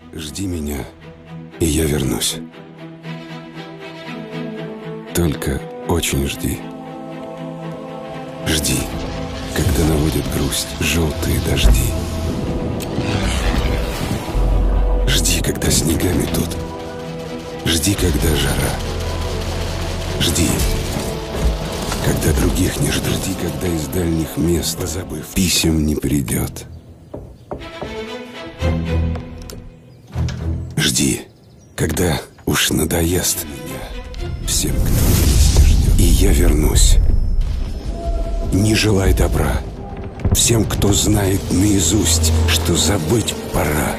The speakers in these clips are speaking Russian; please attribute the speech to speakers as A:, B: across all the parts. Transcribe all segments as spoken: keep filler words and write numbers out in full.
A: Жди меня, и я вернусь. Только очень жди. Жди, когда наводит грусть желтые дожди. Жди, когда снега метут. Жди, когда жара. Жди, когда других не ждут. Жди, когда из дальних мест, позабыв, писем не придет. Жди, когда уж надоест меня всем, кто вместе ждет. И я вернусь. Не желай добра всем, кто знает наизусть, что забыть пора.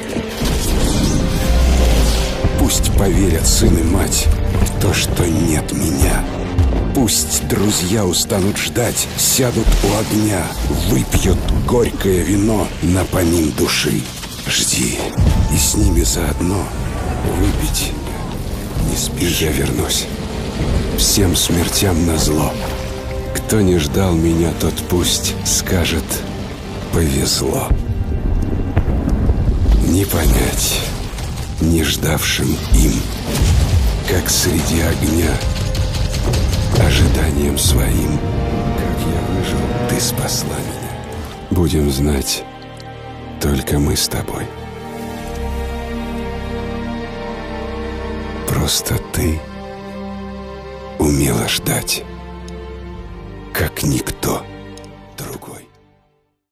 A: Пусть поверят сын и мать в то, что нет меня. Пусть друзья устанут ждать, сядут у огня, выпьют горькое вино на помин души. Жди, и с ними заодно выпить не спи. Я вернусь, всем смертям назло. Кто не ждал меня, тот пусть скажет: повезло. Не понять не ждавшим им, как среди огня, ожиданием своим, как я выжил, ты спасла меня. Будем знать только мы с тобой. Просто ты умела ждать, как никто.